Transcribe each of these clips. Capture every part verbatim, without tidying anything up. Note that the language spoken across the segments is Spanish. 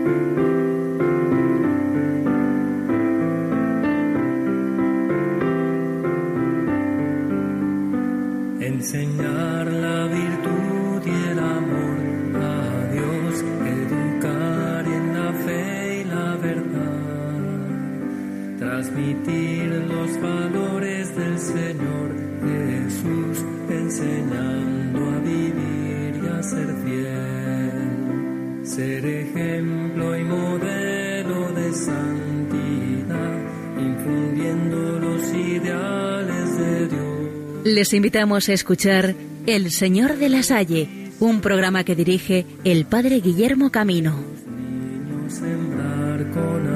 Enseñar la virtud y el amor a Dios, educar en la fe y la verdad, transmitir los valores del Señor Jesús, enseñando a vivir y a ser fiel, ser ejemplo y modelo de santidad, infundiendo los ideales de Dios. Les invitamos a escuchar El Señor de la Salle, un programa que dirige el Padre Guillermo Camino. Sembrar con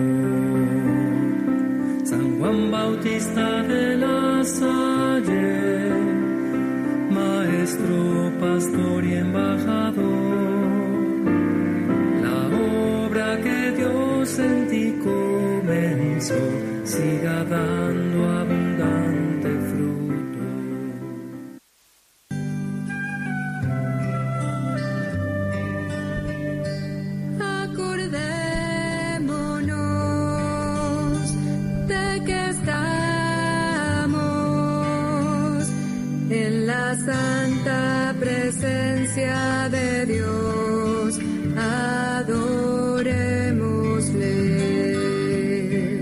amor. San Juan Bautista de la Salle, maestro, pastor y embajador. La obra que Dios en ti comenzó, siga dando abundante fruto. Santa presencia de Dios, adorémosle.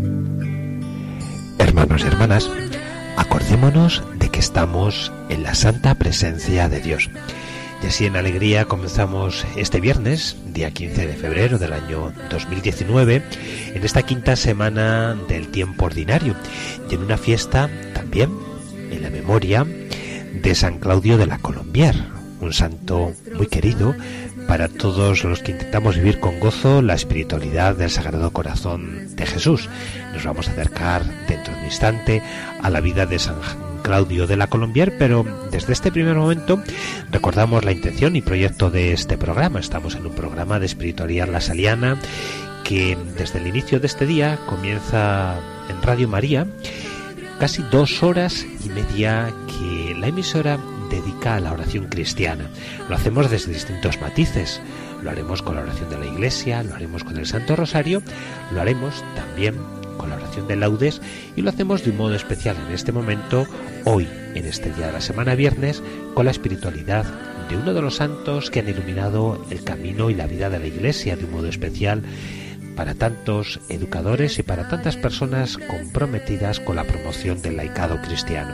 Hermanos y hermanas, acordémonos de que estamos en la santa presencia de Dios. Y así en alegría comenzamos este viernes, día quince de febrero del año dos mil diecinueve, en esta quinta semana del tiempo ordinario, y en una fiesta también en la memoria de San Claudio de la Colombier, un santo muy querido para todos los que intentamos vivir con gozo la espiritualidad del Sagrado Corazón de Jesús. Nos vamos a acercar dentro de un instante a la vida de San Claudio de la Colombier, pero desde este primer momento recordamos la intención y proyecto de este programa. Estamos en un programa de espiritualidad lasaliana que desde el inicio de este día comienza en Radio María, casi dos horas y media que la emisora dedica a la oración cristiana. Lo hacemos desde distintos matices. Lo haremos con la oración de la Iglesia, lo haremos con el Santo Rosario, lo haremos también con la oración de laudes y lo hacemos de un modo especial en este momento, hoy, en este día de la semana viernes, con la espiritualidad de uno de los santos que han iluminado el camino y la vida de la Iglesia de un modo especial para tantos educadores y para tantas personas comprometidas con la promoción del laicado cristiano.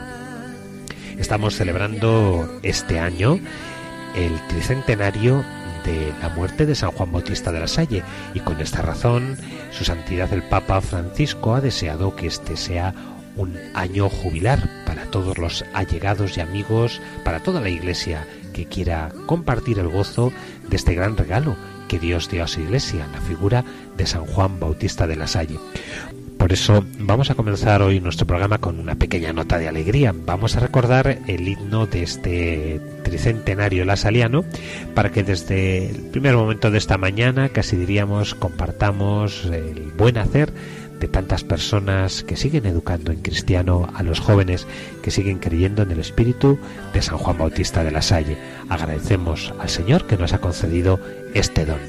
Estamos celebrando este año el tricentenario de la muerte de San Juan Bautista de la Salle, y con esta razón su santidad el Papa Francisco ha deseado que este sea un año jubilar para todos los allegados y amigos, para toda la Iglesia que quiera compartir el gozo de este gran regalo que Dios dio a su Iglesia, la figura de San Juan Bautista de la Salle. Por eso vamos a comenzar hoy nuestro programa con una pequeña nota de alegría. Vamos a recordar el himno de este tricentenario lasaliano para que desde el primer momento de esta mañana, casi diríamos, compartamos el buen hacer de tantas personas que siguen educando en cristiano a los jóvenes, que siguen creyendo en el espíritu de San Juan Bautista de la Salle. Agradecemos al Señor que nos ha concedido este don.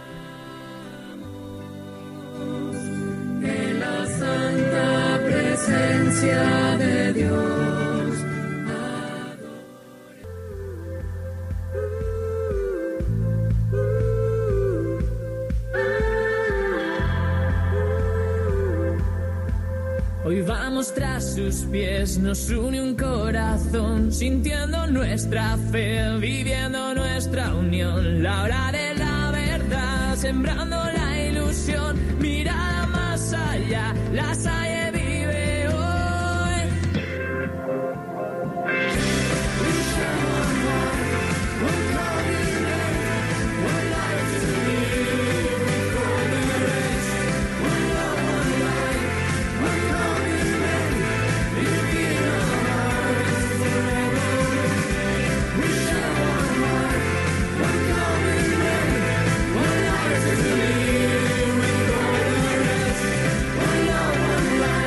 En la santa presencia de Dios. Hoy vamos tras sus pies, nos une un corazón, sintiendo nuestra fe, viviendo nuestra unión. La hora de la verdad, sembrando la ilusión, mirada más allá, la Salle vive hoy. One life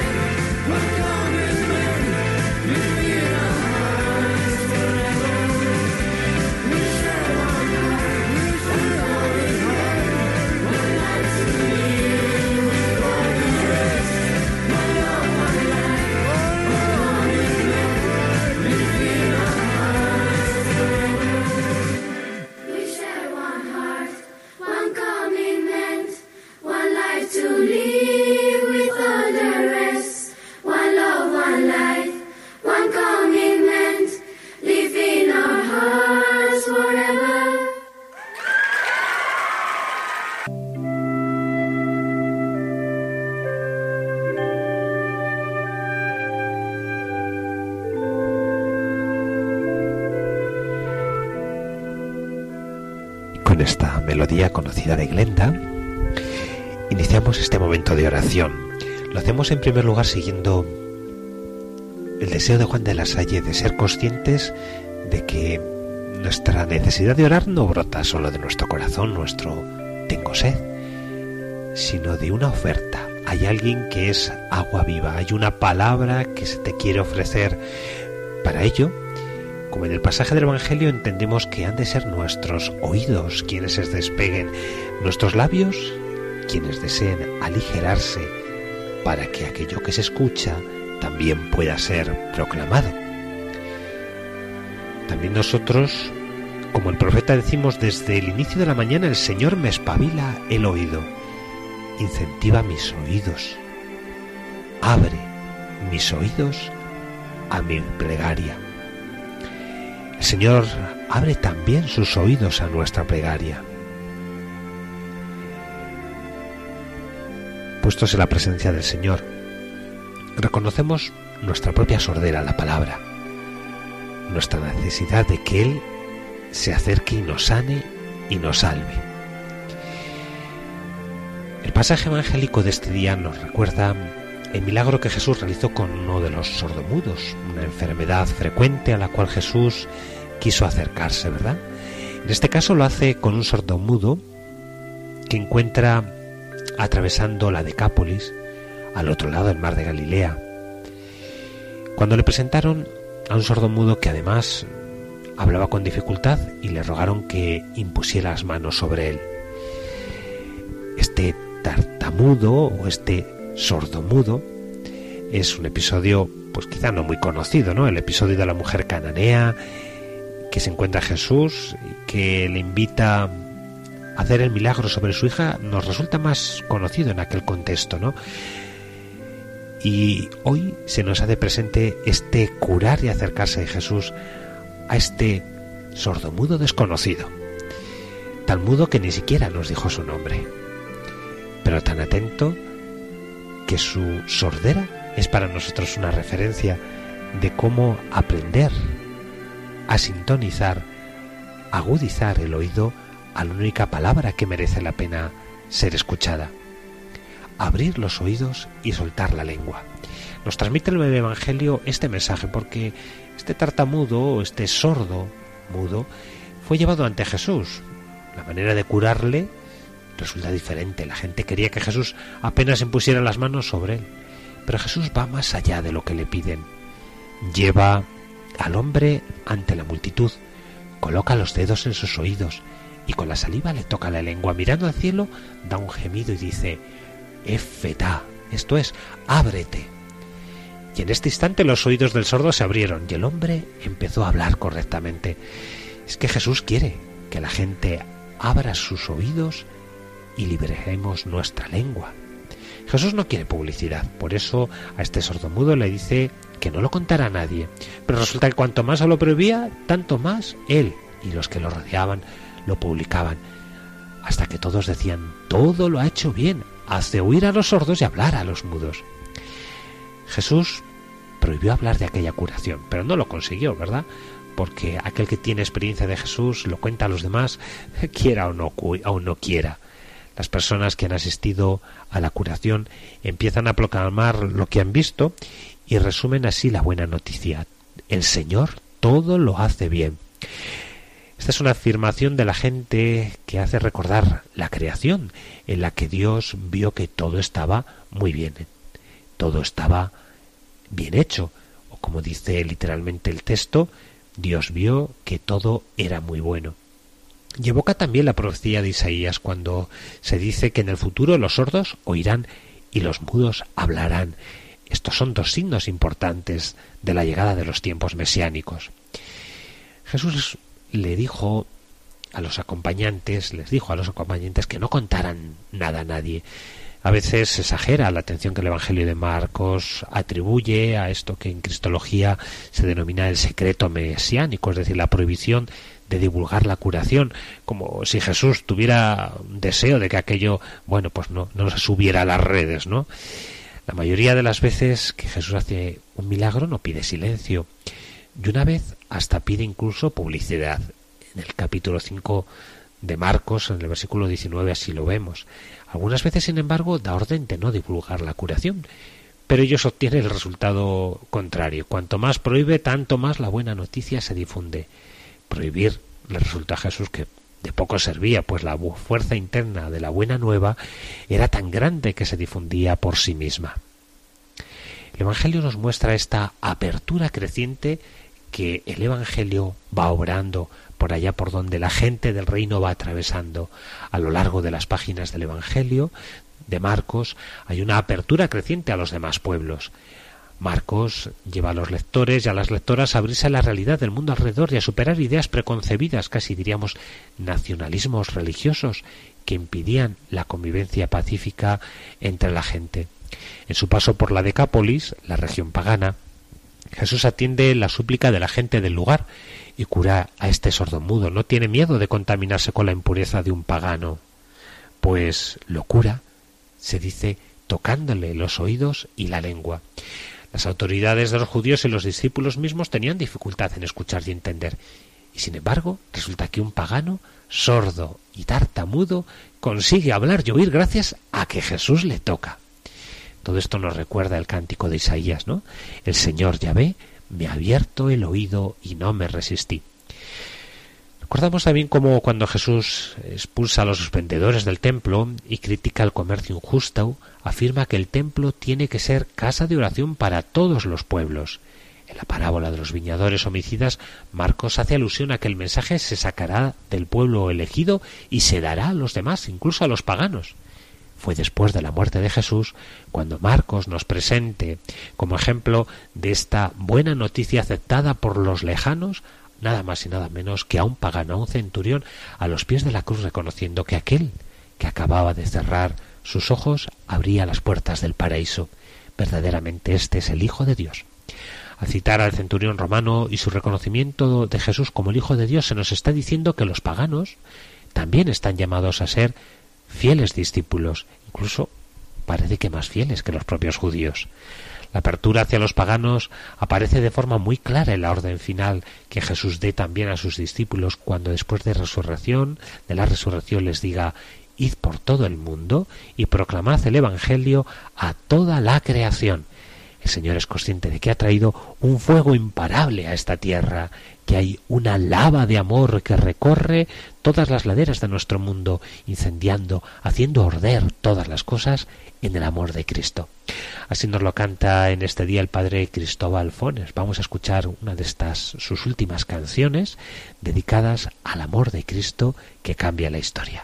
esta melodía conocida de Glenda, iniciamos este momento de oración. Lo hacemos en primer lugar siguiendo el deseo de Juan de la Salle de ser conscientes de que nuestra necesidad de orar no brota solo de nuestro corazón, nuestro tengo sed, sino de una oferta. Hay alguien que es agua viva, hay una palabra que se te quiere ofrecer. Para ello, como en el pasaje del Evangelio, entendemos que han de ser nuestros oídos quienes se despeguen, nuestros labios quienes deseen aligerarse para que aquello que se escucha también pueda ser proclamado. También nosotros, como el profeta, decimos desde el inicio de la mañana: el Señor me espabila el oído, incentiva mis oídos, abre mis oídos a mi plegaria. El Señor abre también sus oídos a nuestra plegaria. Puestos en la presencia del Señor, reconocemos nuestra propia sordera a la palabra, nuestra necesidad de que Él se acerque y nos sane y nos salve. El pasaje evangélico de este día nos recuerda el milagro que Jesús realizó con uno de los sordomudos, una enfermedad frecuente a la cual Jesús quiso acercarse, ¿verdad? En este caso lo hace con un sordomudo que encuentra atravesando la Decápolis, al otro lado del mar de Galilea. Cuando le presentaron a un sordomudo que además hablaba con dificultad y le rogaron que impusiera las manos sobre él. Este tartamudo o este sordomudo es un episodio pues quizá no muy conocido, ¿no? El episodio de la mujer cananea que se encuentra a Jesús y que le invita a hacer el milagro sobre su hija nos resulta más conocido en aquel contexto, ¿no? Y hoy se nos hace presente este curar y acercarse de Jesús a este sordomudo desconocido, tan mudo que ni siquiera nos dijo su nombre, pero tan atento que su sordera es para nosotros una referencia de cómo aprender a sintonizar, agudizar el oído a la única palabra que merece la pena ser escuchada. Abrir los oídos y soltar la lengua. Nos transmite el Evangelio este mensaje porque este tartamudo o este sordo mudo fue llevado ante Jesús. La manera de curarle resulta diferente. La gente quería que Jesús apenas impusiera las manos sobre él, pero Jesús va más allá de lo que le piden. Lleva al hombre ante la multitud, coloca los dedos en sus oídos y con la saliva le toca la lengua. Mirando al cielo, da un gemido y dice: Efetá, esto es, ábrete. Y en este instante los oídos del sordo se abrieron y el hombre empezó a hablar correctamente. Es que Jesús quiere que la gente abra sus oídos y liberemos nuestra lengua. Jesús no quiere publicidad, por eso a este sordomudo le dice que no lo contara a nadie. Pero resulta que cuanto más se lo prohibía, tanto más él y los que lo rodeaban lo publicaban, hasta que todos decían: todo lo ha hecho bien, hace oír a los sordos y hablar a los mudos. Jesús prohibió hablar de aquella curación, pero no lo consiguió, ¿verdad? Porque aquel que tiene experiencia de Jesús lo cuenta a los demás, quiera o no, o no quiera. Las personas que han asistido a la curación empiezan a proclamar lo que han visto y resumen así la buena noticia: el Señor todo lo hace bien. Esta es una afirmación de la gente que hace recordar la creación, en la que Dios vio que todo estaba muy bien, todo estaba bien hecho, o como dice literalmente el texto, Dios vio que todo era muy bueno. Y evoca también la profecía de Isaías cuando se dice que en el futuro los sordos oirán y los mudos hablarán. Estos son dos signos importantes de la llegada de los tiempos mesiánicos. Jesús le dijo a los acompañantes, les dijo a los acompañantes que no contaran nada a nadie. A veces se exagera la atención que el Evangelio de Marcos atribuye a esto que en cristología se denomina el secreto mesiánico, es decir, la prohibición de divulgar la curación, como si Jesús tuviera un deseo de que aquello, bueno, pues no, no se subiera a las redes, ¿no? La mayoría de las veces que Jesús hace un milagro no pide silencio, y una vez hasta pide incluso publicidad. En el capítulo cinco de Marcos, en el versículo diecinueve, así lo vemos. Algunas veces, sin embargo, da orden de no divulgar la curación, pero ellos obtienen el resultado contrario. Cuanto más prohíbe, tanto más la buena noticia se difunde. Prohibir le resultó a Jesús que de poco servía, pues la fuerza interna de la buena nueva era tan grande que se difundía por sí misma. El Evangelio nos muestra esta apertura creciente que el Evangelio va obrando por allá por donde la gente del reino va atravesando. A lo largo de las páginas del Evangelio de Marcos hay una apertura creciente a los demás pueblos. Marcos lleva a los lectores y a las lectoras a abrirse a la realidad del mundo alrededor y a superar ideas preconcebidas, casi diríamos nacionalismos religiosos, que impidían la convivencia pacífica entre la gente. En su paso por la Decápolis, la región pagana, Jesús atiende la súplica de la gente del lugar y cura a este sordomudo. No tiene miedo de contaminarse con la impureza de un pagano, pues lo cura, se dice, tocándole los oídos y la lengua. Las autoridades de los judíos y los discípulos mismos tenían dificultad en escuchar y entender, y sin embargo resulta que un pagano, sordo y tartamudo, consigue hablar y oír gracias a que Jesús le toca. Todo esto nos recuerda el cántico de Isaías, ¿no? El Señor Yahvé me ha abierto el oído y no me resistí. Recordamos también cómo cuando Jesús expulsa a los vendedores del templo y critica el comercio injusto, afirma que el templo tiene que ser casa de oración para todos los pueblos. En la parábola de los viñadores homicidas, Marcos hace alusión a que el mensaje se sacará del pueblo elegido y se dará a los demás, incluso a los paganos. Fue después de la muerte de Jesús cuando Marcos nos presente como ejemplo de esta buena noticia aceptada por los lejanos, nada más y nada menos que a un pagano, a un centurión, a los pies de la cruz, reconociendo que aquel que acababa de cerrar sus ojos abría las puertas del paraíso. Verdaderamente este es el Hijo de Dios. Al citar al centurión romano y su reconocimiento de Jesús como el Hijo de Dios, se nos está diciendo que los paganos también están llamados a ser fieles discípulos, incluso parece que más fieles que los propios judíos. La apertura hacia los paganos aparece de forma muy clara en la orden final que Jesús dé también a sus discípulos cuando después de resurrección, de la resurrección les diga: id por todo el mundo y proclamad el Evangelio a toda la creación. El Señor es consciente de que ha traído un fuego imparable a esta tierra, que hay una lava de amor que recorre todas las laderas de nuestro mundo, incendiando, haciendo arder todas las cosas en el amor de Cristo. Así nos lo canta en este día el Padre Cristóbal Fones. Vamos a escuchar una de estas, sus últimas canciones, dedicadas al amor de Cristo que cambia la historia.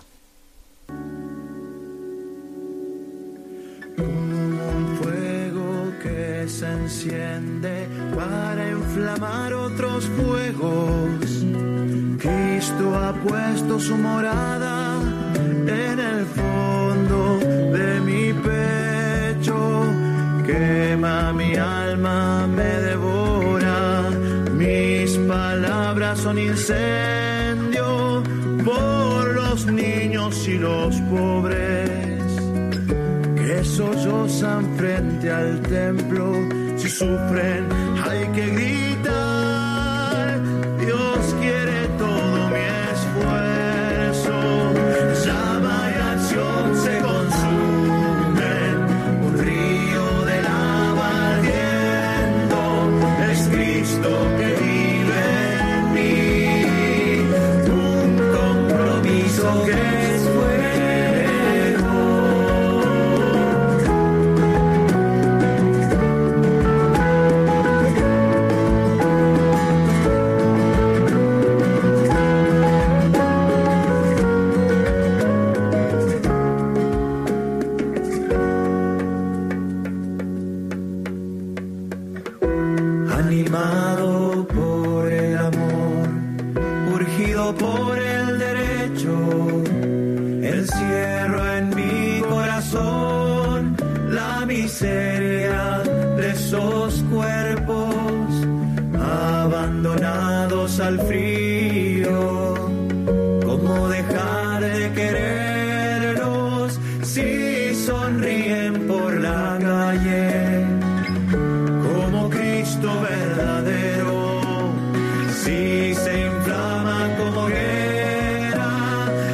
Un fuego que se enciende para inflamar otros fuegos. Cristo ha puesto su morada en el fondo de mi pecho. Quema mi alma, me devora. Mis palabras son incendio por los niños y los pobres que sollozan frente al templo. Si sufren hay que gritar, Dios quiere todo mi esfuerzo. Llama y acción se consumen, un río de lava ardiendo, es Cristo que vive en mí, un compromiso que es fuego. Animado por el amor, urgido por el derecho, encierro en mi corazón la miseria de esos cuerpos abandonados al frío. ¿Cómo dejar de quererlos si sonríen por la calle? Como Cristo verdadero, si se inflama como hoguera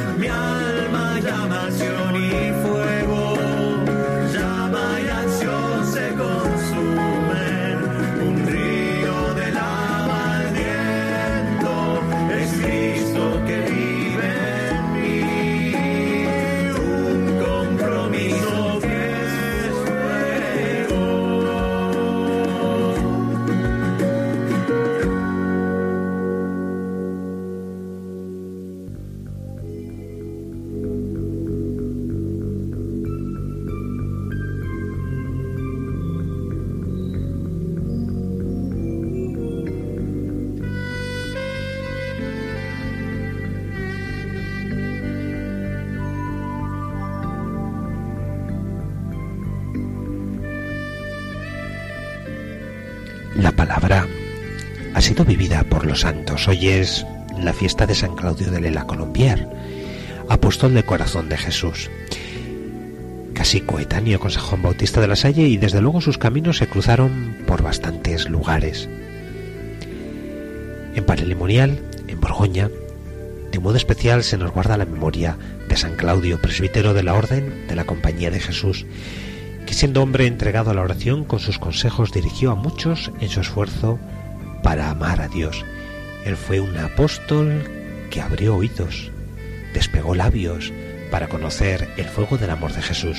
palabra ha sido vivida por los santos. Hoy es la fiesta de San Claudio de la Colombière, apóstol del corazón de Jesús, casi coetáneo con San Juan Bautista de la Salle, y desde luego sus caminos se cruzaron por bastantes lugares. En Paray-le-Monial, en Borgoña, de modo especial se nos guarda la memoria de San Claudio, presbítero de la Orden de la Compañía de Jesús, que siendo hombre entregado a la oración, con sus consejos dirigió a muchos en su esfuerzo para amar a Dios. Él fue un apóstol que abrió oídos, despegó labios para conocer el fuego del amor de Jesús.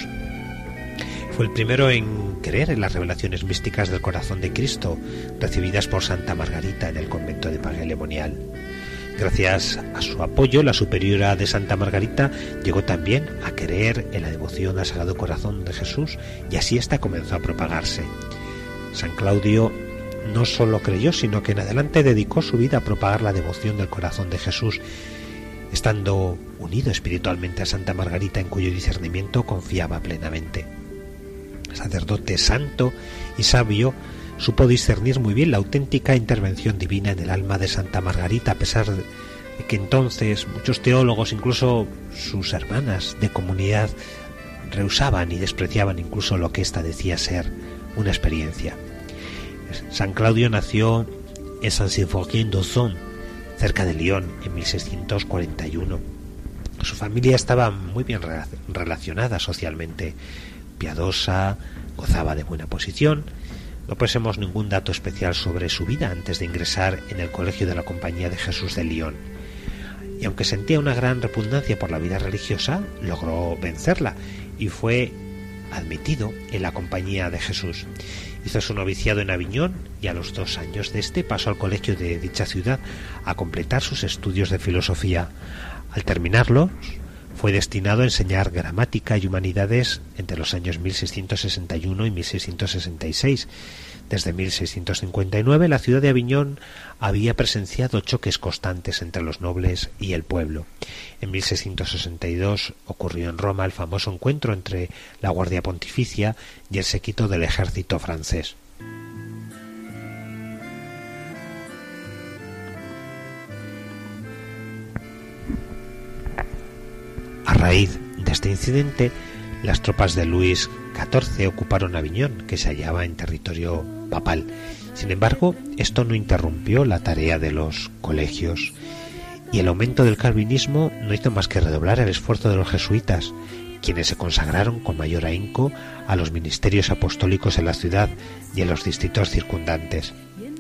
Fue el primero en creer en las revelaciones místicas del corazón de Cristo, recibidas por Santa Margarita en el convento de Paray-le-Monial. Gracias a su apoyo, la superiora de Santa Margarita llegó también a creer en la devoción al Sagrado Corazón de Jesús, y así ésta comenzó a propagarse. San Claudio no solo creyó, sino que en adelante dedicó su vida a propagar la devoción del corazón de Jesús, estando unido espiritualmente a Santa Margarita, en cuyo discernimiento confiaba plenamente. Sacerdote santo y sabio, supo discernir muy bien la auténtica intervención divina en el alma de Santa Margarita, a pesar de que entonces muchos teólogos, incluso sus hermanas de comunidad, rehusaban y despreciaban incluso lo que ésta decía ser una experiencia. San Claudio nació en Saint-Symphorien-d'Auzon, cerca de Lyon, en mil seiscientos cuarenta y uno. Su familia estaba muy bien relacionada socialmente, piadosa, gozaba de buena posición. No poseemos ningún dato especial sobre su vida antes de ingresar en el colegio de la Compañía de Jesús de Lyon. Y aunque sentía una gran repugnancia por la vida religiosa, logró vencerla y fue admitido en la Compañía de Jesús. Hizo su noviciado en Aviñón y a los dos años de este pasó al colegio de dicha ciudad a completar sus estudios de filosofía. Al terminarlos, fue destinado a enseñar gramática y humanidades entre los años mil seiscientos sesenta y uno y mil seiscientos sesenta y seis. Desde mil seiscientos cincuenta y nueve la ciudad de Aviñón había presenciado choques constantes entre los nobles y el pueblo. En mil seiscientos sesenta y dos ocurrió en Roma el famoso encuentro entre la Guardia Pontificia y el séquito del ejército francés. A raíz de este incidente, las tropas de Luis catorce ocuparon Aviñón, que se hallaba en territorio papal. Sin embargo, esto no interrumpió la tarea de los colegios, y el aumento del calvinismo no hizo más que redoblar el esfuerzo de los jesuitas, quienes se consagraron con mayor ahínco a los ministerios apostólicos en la ciudad y en los distritos circundantes.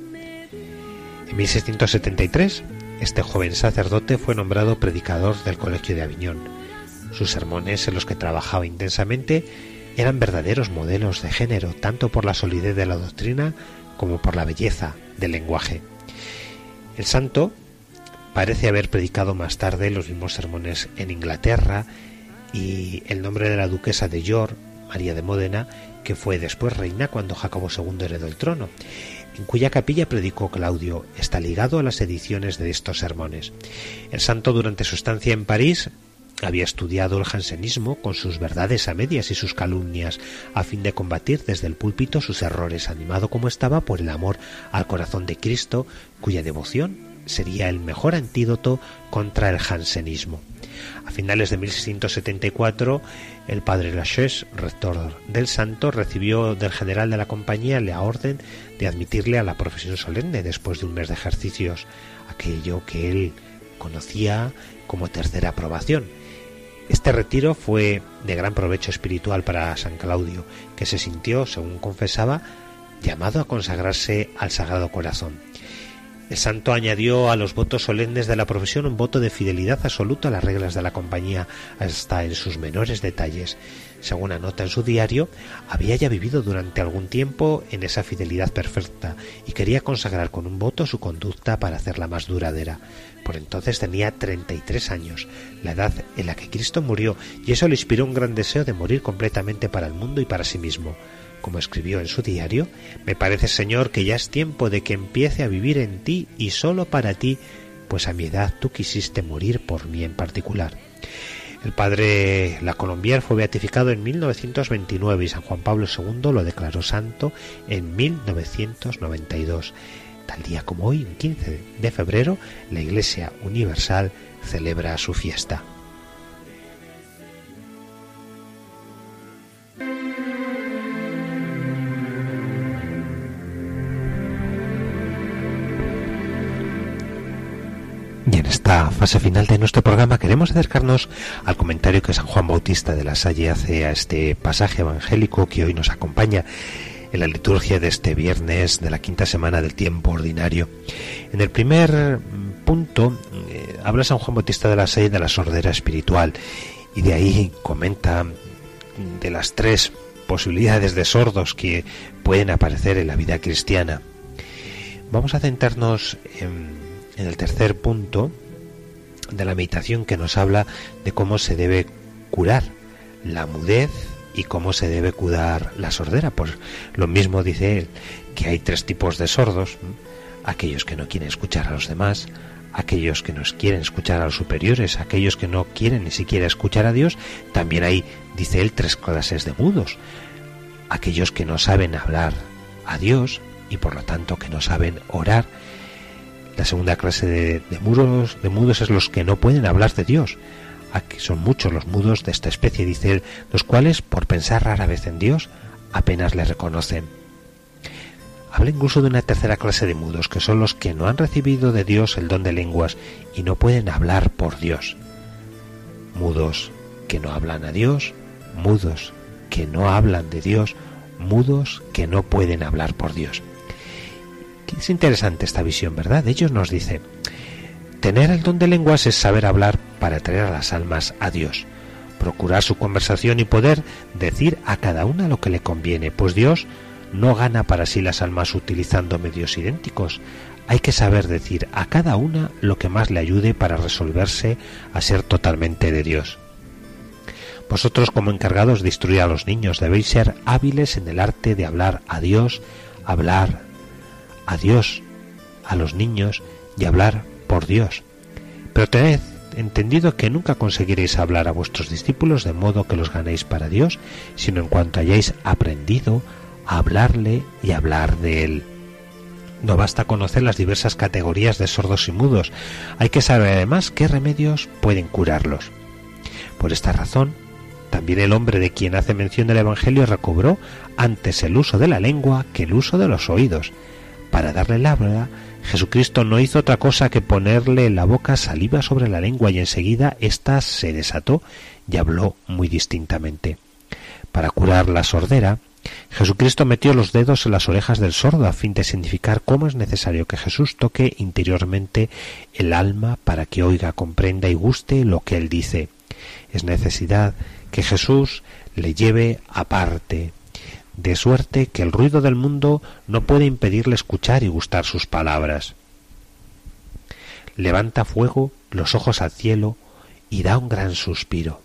En mil seiscientos setenta y tres, este joven sacerdote fue nombrado predicador del colegio de Aviñón. Sus sermones, en los que trabajaba intensamente, eran verdaderos modelos de género, tanto por la solidez de la doctrina como por la belleza del lenguaje. El santo parece haber predicado más tarde los mismos sermones en Inglaterra, y el nombre de la duquesa de York, María de Módena, que fue después reina cuando Jacobo segundo heredó el trono, en cuya capilla predicó Claudio, está ligado a las ediciones de estos sermones. El santo, durante su estancia en París, había estudiado el jansenismo con sus verdades a medias y sus calumnias, a fin de combatir desde el púlpito sus errores, animado como estaba por el amor al corazón de Cristo, cuya devoción sería el mejor antídoto contra el jansenismo. A finales de mil seiscientos setenta y cuatro, el padre Lachaise, rector del santo, recibió del general de la compañía la orden de admitirle a la profesión solemne después de un mes de ejercicios, aquello que él conocía como tercera aprobación. Este retiro fue de gran provecho espiritual para San Claudio, que se sintió, según confesaba, llamado a consagrarse al Sagrado Corazón. El santo añadió a los votos solemnes de la profesión un voto de fidelidad absoluta a las reglas de la compañía, hasta en sus menores detalles. Según anota en su diario, había ya vivido durante algún tiempo en esa fidelidad perfecta y quería consagrar con un voto su conducta para hacerla más duradera. Por entonces tenía treinta y tres años, la edad en la que Cristo murió, y eso le inspiró un gran deseo de morir completamente para el mundo y para sí mismo. Como escribió en su diario: «Me parece, Señor, que ya es tiempo de que empiece a vivir en ti y solo para ti, pues a mi edad tú quisiste morir por mí en particular». El padre Lacolombière fue beatificado en mil novecientos veintinueve y San Juan Pablo segundo lo declaró santo en mil novecientos noventa y dos. Tal día como hoy, el quince de febrero, la Iglesia Universal celebra su fiesta. Y en esta fase final de nuestro programa queremos acercarnos al comentario que San Juan Bautista de la Salle hace a este pasaje evangélico que hoy nos acompaña en la liturgia de este viernes de la quinta semana del tiempo ordinario. En el primer punto eh, habla San Juan Bautista de la Salle de la sordera espiritual y de ahí comenta de las tres posibilidades de sordos que pueden aparecer en la vida cristiana. Vamos a centrarnos en En el tercer punto de la meditación, que nos habla de cómo se debe curar la mudez y cómo se debe curar la sordera. Pues lo mismo dice él, que hay tres tipos de sordos: aquellos que no quieren escuchar a los demás, aquellos que no quieren escuchar a los superiores, aquellos que no quieren ni siquiera escuchar a Dios. También hay, dice él, tres clases de mudos: aquellos que no saben hablar a Dios y por lo tanto que no saben orar. La segunda clase de, de, mudos, de mudos es los que no pueden hablar de Dios. Aquí son muchos los mudos de esta especie, dice él, los cuales, por pensar rara vez en Dios, apenas le reconocen. Habla incluso de una tercera clase de mudos, que son los que no han recibido de Dios el don de lenguas y no pueden hablar por Dios. Mudos que no hablan a Dios, mudos que no hablan de Dios, mudos que no pueden hablar por Dios. Es interesante esta visión, ¿verdad? Ellos nos dicen: tener el don de lenguas es saber hablar para atraer a las almas a Dios, procurar su conversación y poder decir a cada una lo que le conviene, pues Dios no gana para sí las almas utilizando medios idénticos. Hay que saber decir a cada una lo que más le ayude para resolverse a ser totalmente de Dios. Vosotros, como encargados de instruir a los niños, debéis ser hábiles en el arte de hablar a Dios, hablar a Dios, a los niños y hablar por Dios. Pero tened entendido que nunca conseguiréis hablar a vuestros discípulos de modo que los ganéis para Dios, sino en cuanto hayáis aprendido a hablarle y hablar de Él. No basta conocer las diversas categorías de sordos y mudos, hay que saber además qué remedios pueden curarlos. Por esta razón, también el hombre de quien hace mención el Evangelio recobró antes el uso de la lengua que el uso de los oídos. Para darle el habla, Jesucristo no hizo otra cosa que ponerle en la boca saliva sobre la lengua y enseguida ésta se desató y habló muy distintamente. Para curar la sordera, Jesucristo metió los dedos en las orejas del sordo a fin de significar cómo es necesario que Jesús toque interiormente el alma para que oiga, comprenda y guste lo que él dice. Es necesidad que Jesús le lleve aparte, de suerte que el ruido del mundo no puede impedirle escuchar y gustar sus palabras. Levanta fuego los ojos al cielo y da un gran suspiro.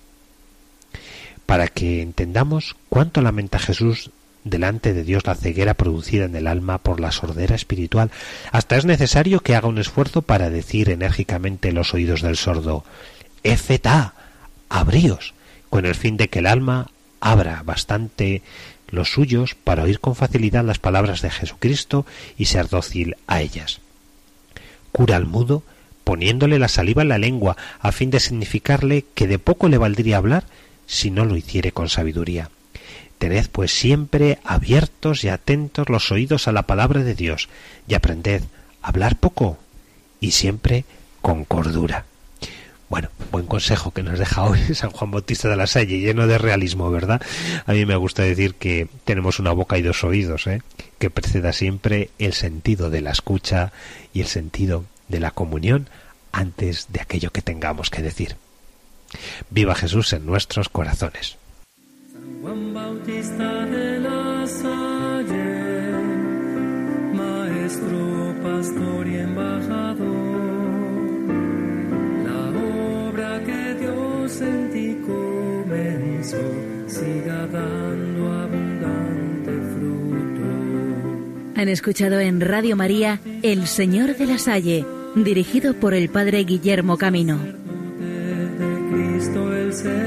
Para que entendamos cuánto lamenta Jesús delante de Dios la ceguera producida en el alma por la sordera espiritual, hasta es necesario que haga un esfuerzo para decir enérgicamente en los oídos del sordo: «Efetá, abríos», con el fin de que el alma abra bastante los suyos para oír con facilidad las palabras de Jesucristo y ser dócil a ellas. Cura al mudo poniéndole la saliva en la lengua a fin de significarle que de poco le valdría hablar si no lo hiciere con sabiduría. Tened pues siempre abiertos y atentos los oídos a la palabra de Dios y aprended a hablar poco y siempre con cordura. Bueno, buen consejo que nos deja hoy San Juan Bautista de la Salle, lleno de realismo, ¿verdad? A mí me gusta decir que tenemos una boca y dos oídos, ¿eh? Que preceda siempre el sentido de la escucha y el sentido de la comunión antes de aquello que tengamos que decir. Viva Jesús en nuestros corazones. San Juan Bautista de la Salle, maestro, pastor y embajador, en ti comenzó, siga dando abundante fruto. Han escuchado en Radio María El Señor de la Salle, dirigido por el Padre Guillermo Camino. De Cristo el ser.